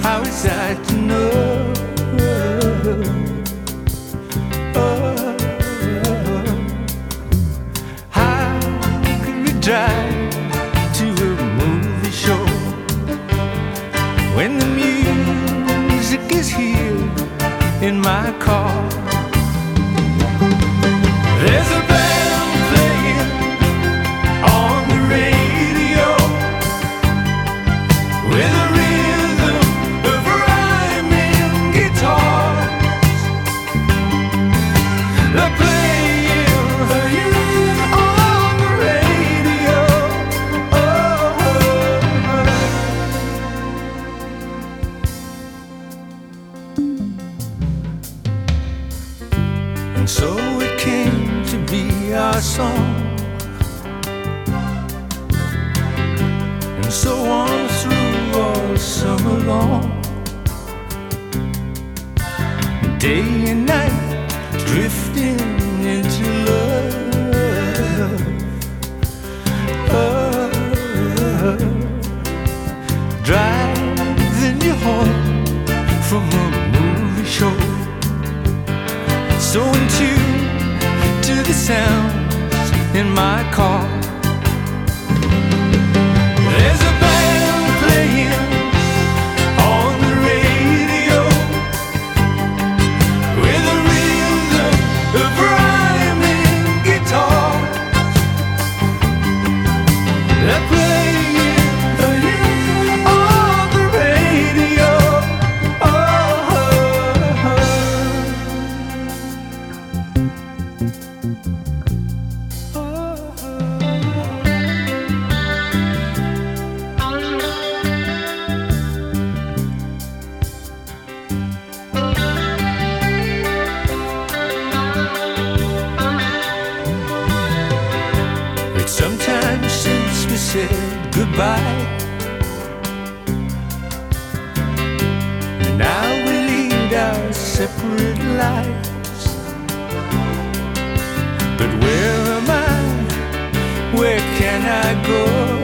how is that to know? How could we drive to a movie show when the music is here in my car? There's a band playing on the radio with a rhythm of rhyming guitars. They're playing on the radio. And so it came to be our song, and so on through all summer long, day and night drifting into love. Driving you home from a movie show, so in tune to the sounds in my car. There's a band playing on the radio with a rhythm of rhyming guitars. They're playing on the radio. It's sometimes since we said goodbye, and now we lead our separate lives. But where am I? Where can I go?